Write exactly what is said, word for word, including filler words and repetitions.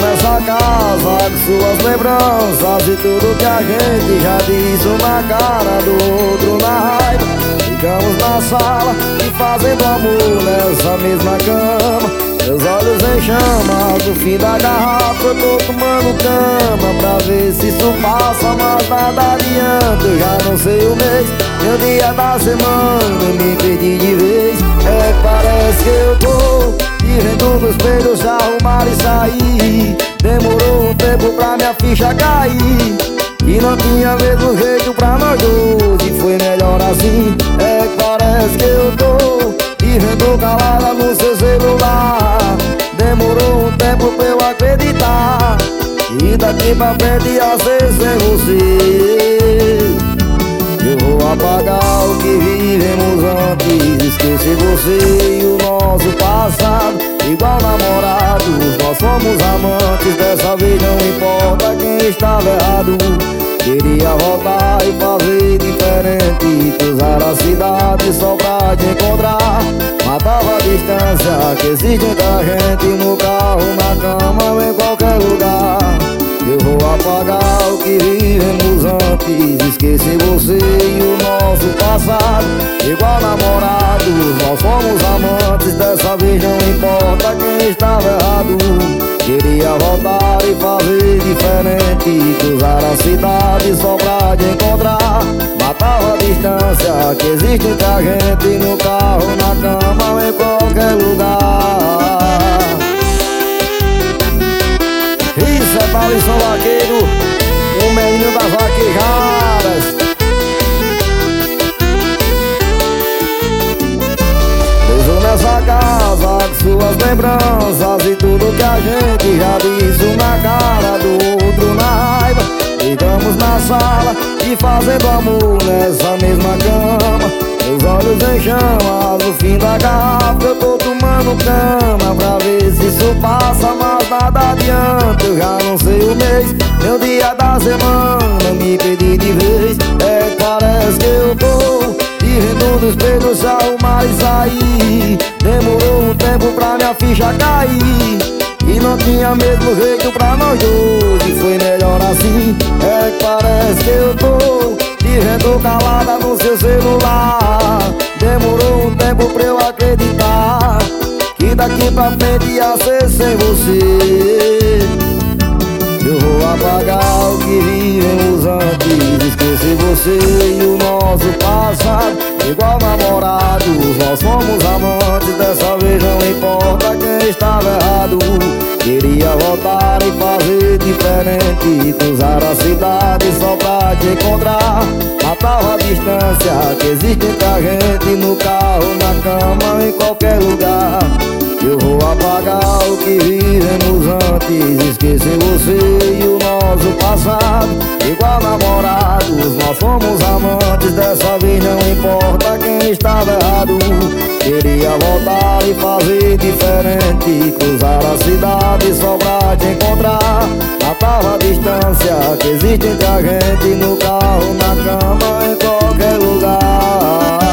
nessa casa com suas lembranças e tudo que a gente já disse um na cara do outro na raiva. Ficamos na sala e fazendo amor nessa mesma cama. Meus olhos em chamas, no fim da garrafa eu tô tomando cama pra ver se isso passa, mas nada adianta. Eu já não sei o mês, meu dia da semana, me perdi de vez. É, parece que eu tô vivendo no espelho, se arrumar e sair. Demorou um tempo pra minha ficha cair, e não tinha mesmo jeito pra nós dois, e foi melhor assim. É, parece que eu tô vivendo calada no seu celular. Demorou um tempo pra eu acreditar, e daqui pra frente ia ser sem você. Eu vou apagar o que vivemos antes, esquecer você e o nosso passado. Igual namorados, nós somos amantes, dessa vez não importa quem estava errado. Queria voltar e fazer diferente, cruzar a cidade só pra te encontrar. Matava a distância que existe entre a gente, no carro, na cama ou em qualquer lugar. Eu vou apagar o que vivemos antes, esquecer você e o nosso passado. Igual namorados, nós somos amantes, dessa vez não importa quem estava errado. Queria voltar e fazer diferente, cruzar a cidade só pra te encontrar. Matava a distância que existe entre a gente, no carro, na cama ou em qualquer lugar. Isso é Thalisson Vaqueiro, o menino das vaquejadas. Beijo nessa casa com suas lembranças e tudo que a gente já disse um na cara do outro na raiva. Ficamos na sala e fazendo amor nessa mesma cama. Meus olhos em chamas, no fim da garrafa eu tô tomando cama pra ver se isso passa, mas nada adianta. Eu já não sei o mês, meu dia da semana, me perdi de vez. É, parece que eu tô vivendo no espelho, se arrumar e sair. Demorou um tempo pra minha ficha cair, e não tinha mesmo jeito pra nós dois, e foi melhor assim. É, parece que eu tô vivendo calada no seu celular. Demorou um tempo pra eu acreditar que daqui pra frente ia ser sem você. Eu vou apagar o que vivemos antes, esquecer você e o nosso passado. Igual namorados, nós somos amantes, dessa vez não importa quem estava errado. Queria voltar e fazer diferente, cruzar a cidade só pra te encontrar. Matava a distância que existe entre a gente, no carro, na cama, em qualquer lugar. Eu vou apagar o que vivemos antes, esquecer você e o nosso passado. Igual namorados, nós somos amantes, dessa vez não importa quem estava errado. Queria voltar e fazer diferente, cruzar a cidade só pra te encontrar. Matava a distância que existe entre a gente, no carro, na cama, em qualquer lugar.